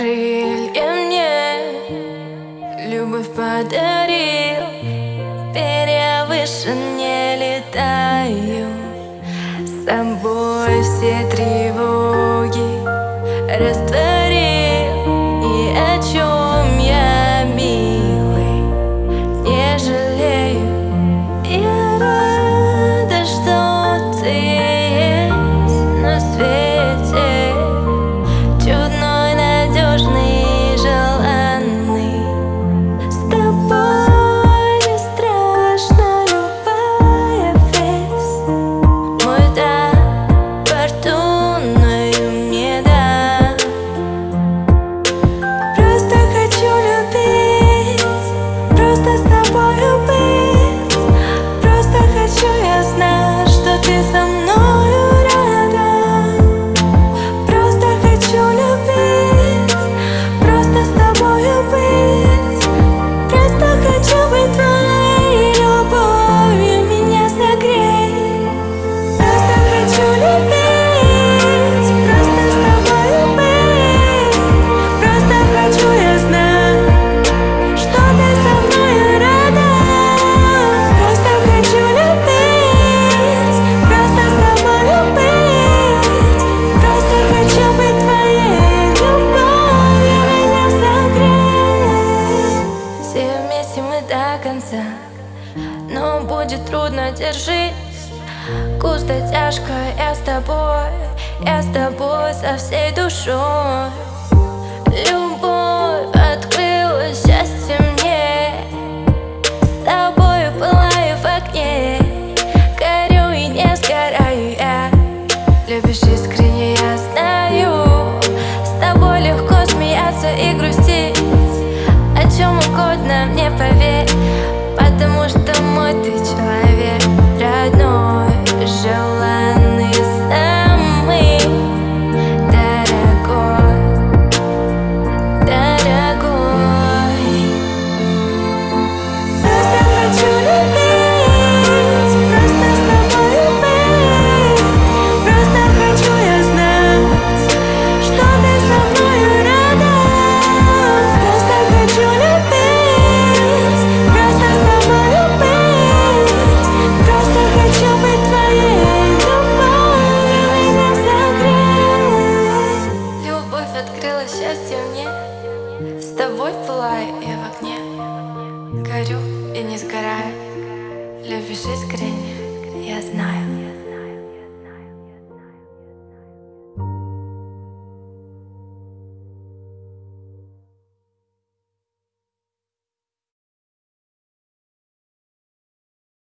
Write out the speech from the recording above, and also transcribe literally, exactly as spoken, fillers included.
крылья мне любовь подарил, перья выше не летаю. С собой все тревоги растворил, ни о чем я, милый, не жалею. Я рада, что ты есть на свете, чудной, надежный, желанный. С тобой не страшна любая весть. Мой дар фортуною мне дан. Просто хочу любить, просто с тобою быть. Просто хочу я знать, что ты со мною рядом. Просто хочу любить, просто с тобою быть. Просто хочу быть твоей любовью, меня согрей. Просто хочу любить, просто с тобою быть. Просто хочу я знать, что ты со мною рядом. Просто хочу любить, просто с тобою быть. Просто хочу быть твоей любовью, меня согрей. Все вместе мы до конца, но будет трудно, держись. Густо, тяжко, я с тобой, я с тобой со всей душой. Любовь открыла счастье мне, с тобою пылаю в огне, горю и не сгораю я. Любишь искренне, я знаю, с тобой легко смеяться и грустить. О чем угодно мне поверь, потому что мой ты человек, родной, желанный, самый дорогой, дорогой. Просто хочу любить, просто с тобою быть. Просто хочу я знать, что ты со мною рядом. Просто хочу любить, просто с тобою быть. Просто хочу быть твоей любовью, меня согрей. Любовь открыла счастье мне, с тобой пылаю я в огне, горю и не сгораю. Любишь искренне, я знаю.